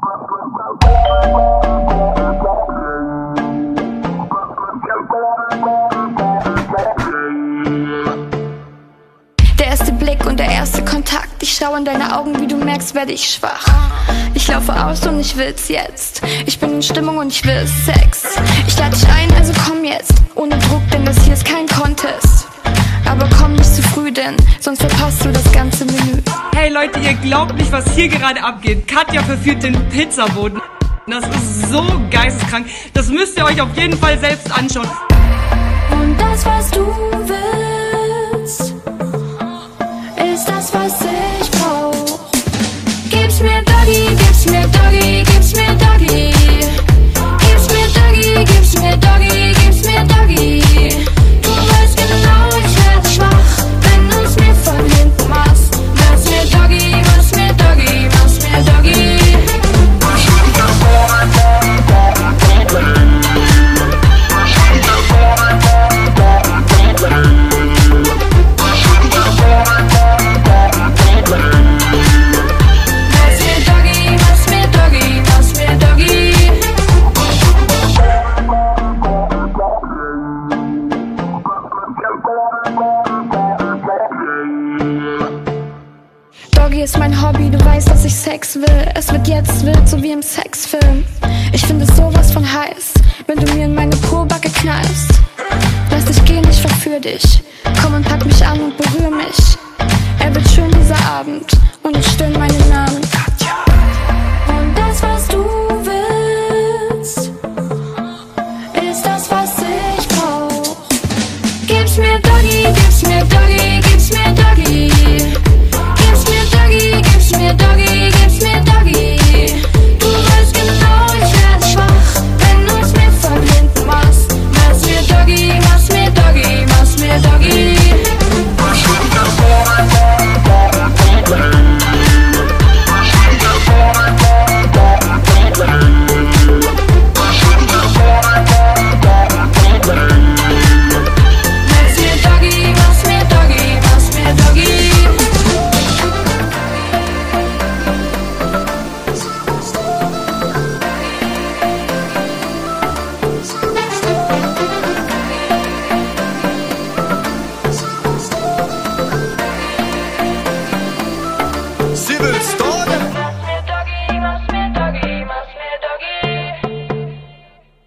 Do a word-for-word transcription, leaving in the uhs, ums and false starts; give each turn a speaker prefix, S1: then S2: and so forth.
S1: Der erste Blick und der erste Kontakt. Ich schaue in deine Augen, wie du merkst, werde ich schwach. Ich laufe aus und ich will's jetzt. Ich bin in Stimmung und ich will Sex. Ich lade dich ein, also komm jetzt. Ohne Druck, denn das hier ist kein Contest. Aber komm nicht zu früh, denn sonst verpasst du das ganze Menü.
S2: Hey Leute, ihr glaubt nicht, was hier gerade abgeht. Katja verführt den Pizzaboten. Das ist so geisteskrank. Das müsst ihr euch auf jeden Fall selbst anschauen.
S1: Und das, was du willst, ist das, was ich brauch. Gib's mir Doggy, gib's mir Doggy, gib's mir Doggy. Gib's mir Doggy, gib's mir Doggy, gib's mir Doggy. Du weißt genau, ich werd schwach, wenn du's mir von hinten machst. Mach's mir Doggy, mach's mir Doggy, mach's mir Doggy. Doggy ist mein Hobby, du weißt, dass ich Sex will. Es wird jetzt wild, so wie im Sexfilm. Ich finde es sowas von heiß, wenn du mir in meine Pobacke kneifst. Lass dich gehen, ich verführ dich. Komm und pack mich an und berühr mich. Er wird schön dieser Abend und ich stöhn meinen Namen.